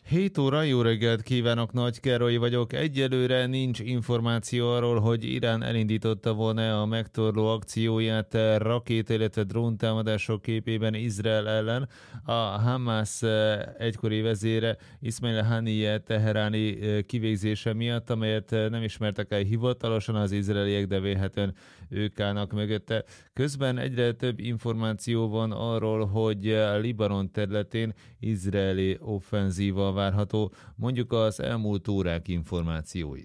7 óra, jó reggelt kívánok, Nagy Károly vagyok. Egyelőre nincs információ arról, hogy Irán elindította volna a megtorló akcióját rakét, illetve dróntámadások képében Izrael ellen. A Hamász egykori vezére Ismail Haniyeh teheráni kivégzése miatt, amelyet nem ismertek el hivatalosan az izraeliek, de vélhetően ők állnak mögötte. Közben egyre több információ van arról, hogy Libanon területén izraeli offenzíva várható, mondjuk az elmúlt órák információit.